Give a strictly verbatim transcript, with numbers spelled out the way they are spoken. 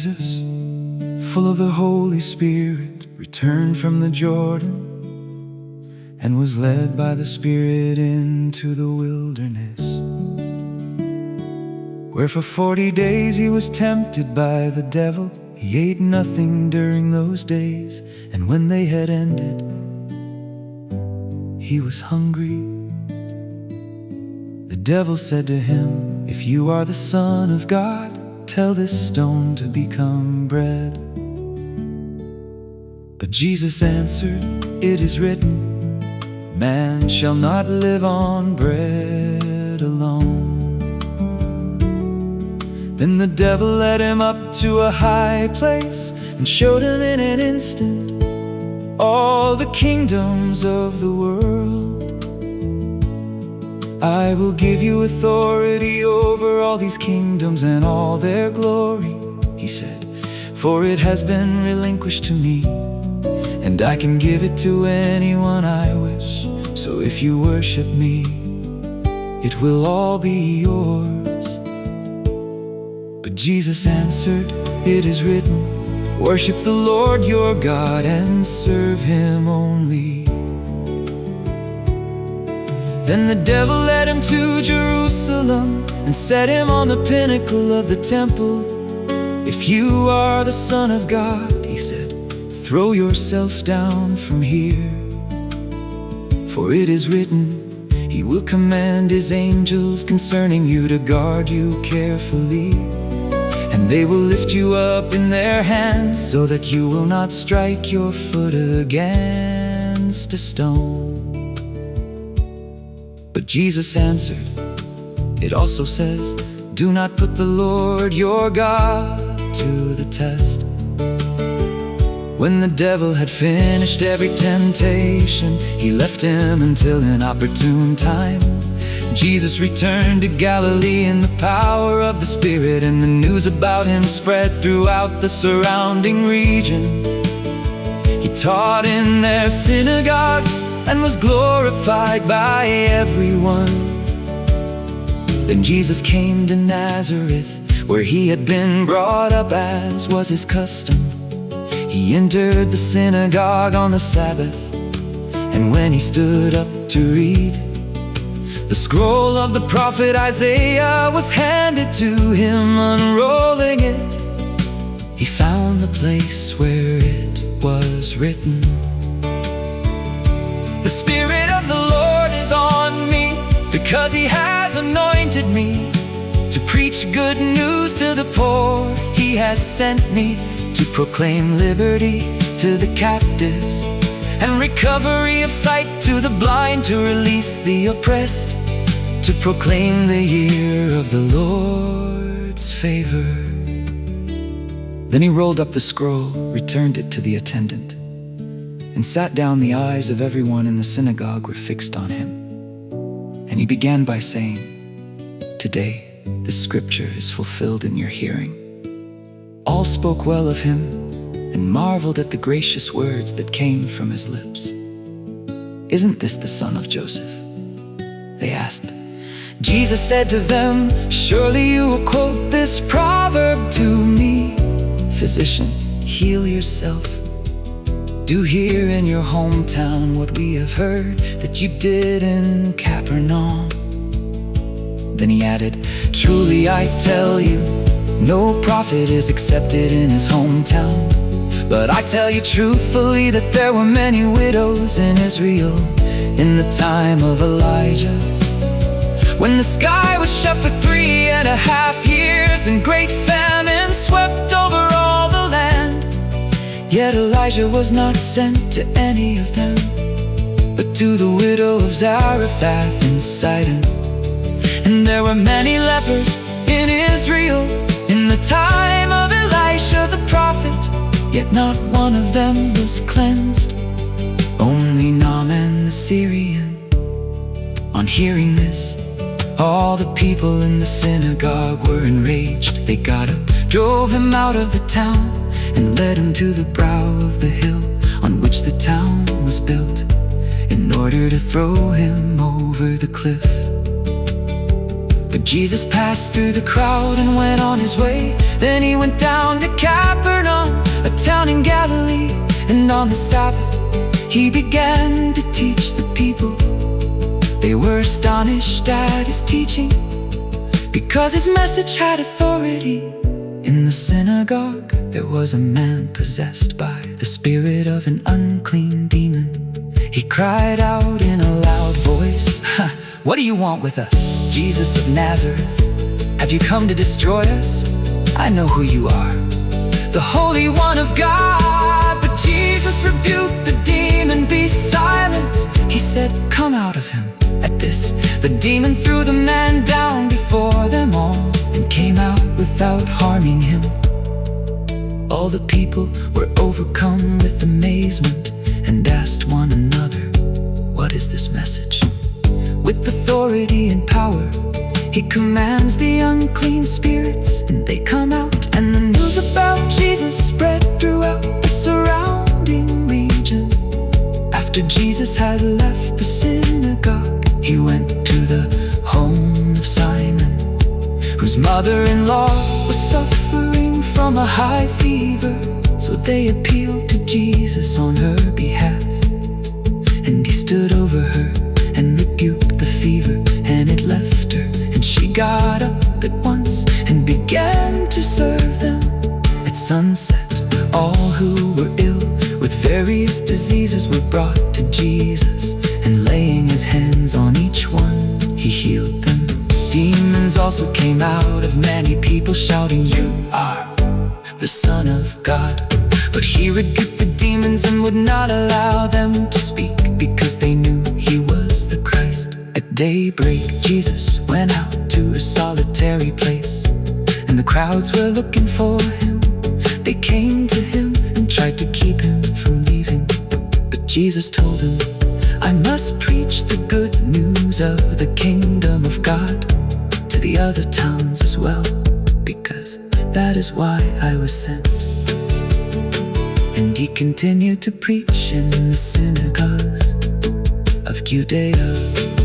Jesus, full of the Holy Spirit, returned from the Jordan and was led by the Spirit into the wilderness, where for forty days he was tempted by the devil. He ate nothing during those days, and when they had ended, he was hungry. The devil said to him, "If you are the Son of God, tell this stone to become bread." But Jesus answered, "It is written, man shall not live on bread alone." Then the devil led him up to a high place and showed him in an instant all the kingdoms of the world. "I will give you authority over all these kingdoms and all their glory," he said, "for it has been relinquished to me, and I can give it to anyone I wish. So if you worship me, it will all be yours." But Jesus answered, "It is written, worship the Lord your God and serve him only." Then the devil led him to Jerusalem and set him on the pinnacle of the temple. "If you are the Son of God," he said, "throw yourself down from here. For it is written, he will command his angels concerning you to guard you carefully. And they will lift you up in their hands so that you will not strike your foot against a stone." But Jesus answered, "It also says, do not put the Lord your God to the test." When the devil had finished every temptation, he left him until an opportune time. Jesus returned to Galilee in the power of the Spirit, and the news about him spread throughout the surrounding region. He taught in their synagogues and was glorified by everyone. Then Jesus came to Nazareth, where he had been brought up as was his custom. He entered the synagogue on the Sabbath, and when he stood up to read, the scroll of the prophet Isaiah was handed to him. Unrolling it, he found the place where it was written, "The Spirit of the Lord is on me, because he has anointed me to preach good news to the poor. He has sent me to proclaim liberty to the captives and recovery of sight to the blind, to release the oppressed, to proclaim the year of the Lord's favor." Then he rolled up the scroll, returned it to the attendant, and sat down. The eyes of everyone in the synagogue were fixed on him. And he began by saying, "Today this scripture is fulfilled in your hearing." All spoke well of him and marveled at the gracious words that came from his lips. "Isn't this the son of Joseph?" they asked. Jesus said to them, "Surely you will quote this proverb to me, 'Physician, heal yourself. Do here in your hometown what we have heard that you did in Capernaum.'" Then he added, "Truly I tell you, no prophet is accepted in his hometown. But I tell you truthfully that there were many widows in Israel in the time of Elijah, when the sky was shut for three and a half years and great famine swept over all the land. Yet Elijah was not sent to any of them, but to the widow of Zarephath in Sidon. And there were many lepers in Israel in the time of Elisha the prophet, yet not one of them was cleansed, only Naaman the Syrian." On hearing this, all the people in the synagogue were enraged. They got up, drove him out of the town, and led him to the brow of the hill on which the town was built, in order to throw him over the cliff. But Jesus passed through the crowd and went on his way. Then he went down to Capernaum, a town in Galilee. And on the Sabbath he began to teach the people. They were astonished at his teaching, because his message had authority. In the synagogue there was a man possessed by the spirit of an unclean demon. He cried out in a loud voice, "What do you want with us, Jesus of Nazareth? Have you come to destroy us? I know who you are, the Holy One of God." But Jesus rebuked the demon. "Be silent," he said, "come out of him." At this, the demon threw the man down before them all and came out without harming him. All the people were overcome with amazement and asked one another, "What is this message?" With authority and power, he commands the unclean spirits, and they come out. And the news about Jesus spread throughout the surrounding region. After Jesus had left the synagogue, he went to the home of Simon, whose mother-in-law was suffering from a high fever. So they appealed to Jesus on her behalf, and he stood over her and rebuked the fever, and it left her. And she got up at once and began to serve them. At sunset, all who were ill with various diseases were brought to Jesus, and laying his hands on each one, he healed them. Demons also came out of many people, shouting, "You are the Son of God." But he rebuked the demons and would not allow them to speak, because they knew he was the Christ. At daybreak, Jesus went out to a solitary place, and the crowds were looking for him. They came to him and tried to keep him from leaving. But Jesus told them, "I must preach the good news of the kingdom of God to the other towns as well, because that is why I was sent." And he continued to preach in the synagogues of Judea.